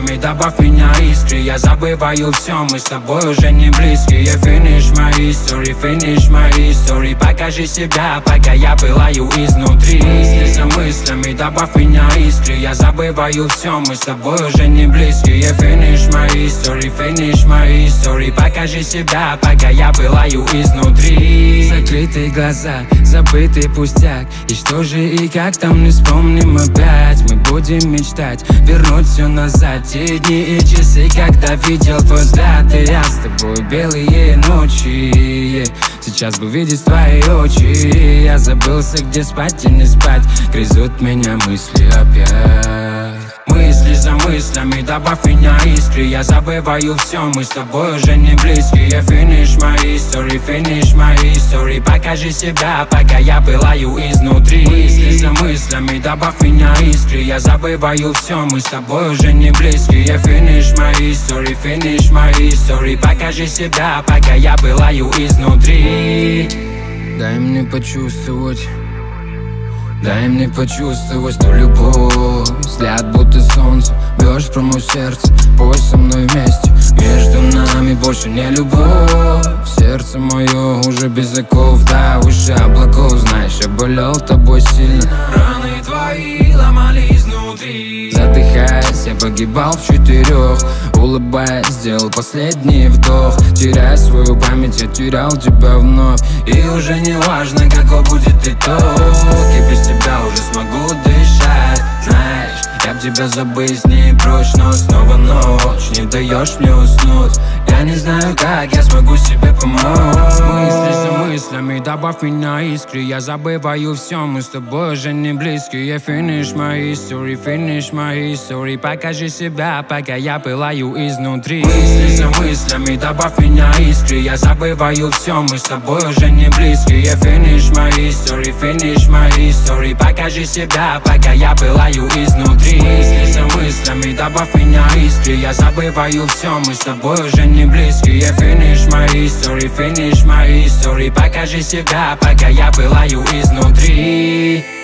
мыслями, добавь меня искры. Я забываю все, мы с тобой уже не близкие. Finish my history, finish my history. Покажи себя, пока я пылаю изнутри. Мысли за мыслями, добавь меня искры. Я забываю все, мы с тобой уже не близкие. Finish my history, finish my history. Покажи себя, пока я пылаю изнутри. Закрытые глаза, забытый пустяк. И что же и как там, не вспомним опять. Мы будем мечтать вернуть все назад. Те дни и часы, когда видел твой взгляд. И я с тобой белые ночи. Сейчас бы видеть твои очи. Я забылся, где спать и не спать. Грызут меня мысли опять. Мысли за мыслями, добавь меня искры. Я забываю все, мы с тобой уже не близкие. Finish my history, finish my history. Покажи себя, пока я пылаю изнутри. Мысли за мыслями, добавь меня искры. Я забываю все, мы с тобой уже не близкие. Finish my history, finish my history. Покажи себя, пока я пылаю изнутри. Дай мне почувствовать, дай мне почувствовать ту любовь. Взгляд будто солнце, бьешь про мое сердце. Пой со мной вместе, между нами больше не любовь. Сердце мое уже без оков, да, выше облаков. Знаешь, я болел тобой сильно. Раны твои ломали изнутри. Задыхаясь, я погибал в 4. Улыбаясь, сделал последний вдох. Теряя свою память, я терял тебя вновь. И уже не важно, какой будет итог. И без тебя уже смогу дышать. Знаешь, я б тебя забыть не прочь, но снова ночь. Не даешь мне уснуть. Я не знаю, как я смогу себе помочь. Мысли за мыслями, добавь меня искры. Я забываю все, мы с тобой уже не близкие. Finish my history, finish my history. Покажи себя, пока я пылаю изнутри. Мысли за мыслями, добавь меня искры. Я забываю все, мы с тобой уже не близкие. Finish my history, finish my history. Покажи себя, пока я пылаю изнутри. Мысли за мыслями, добавь меня искры. Я забываю все, мы с тобой уже не близкие. Finish my history, finish my history. Покажи себя, пока я пылаю изнутри.